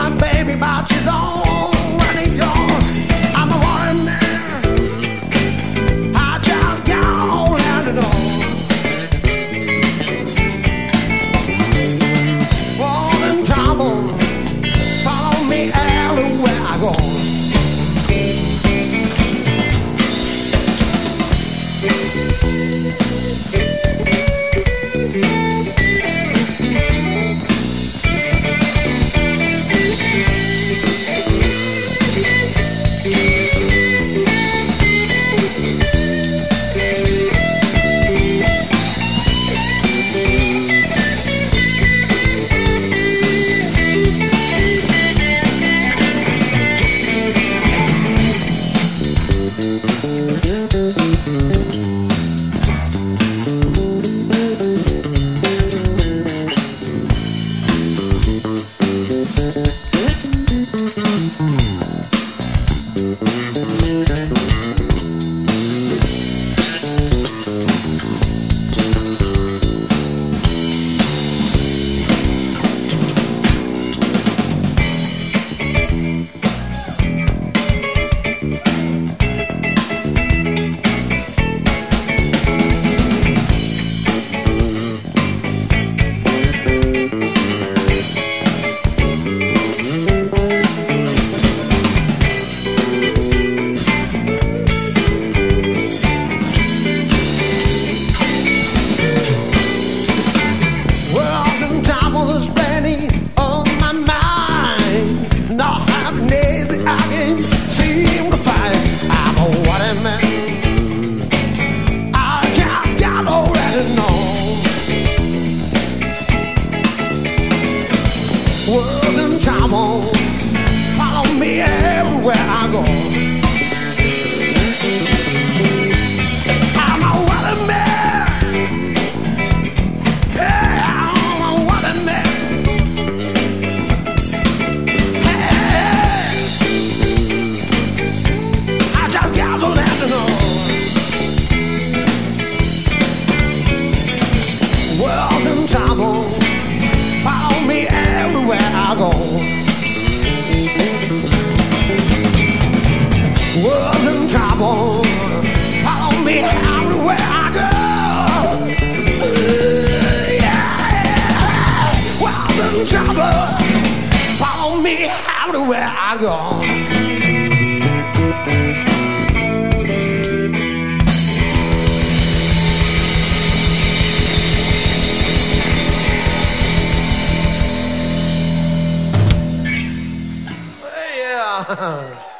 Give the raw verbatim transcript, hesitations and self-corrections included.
my baby, but she's already gone. I'm a wanted man. I just gone out the door. Fall in trouble, follow me everywhere I go. World and trouble, follow me everywhere I go. I'm a wanted man. Hey, I'm a wanted man. Hey, I just got to let you know. World and trouble, follow me everywhere I go. World in trouble, follow me everywhere I go. Uh, yeah. World in trouble, follow me everywhere I go. Yeah.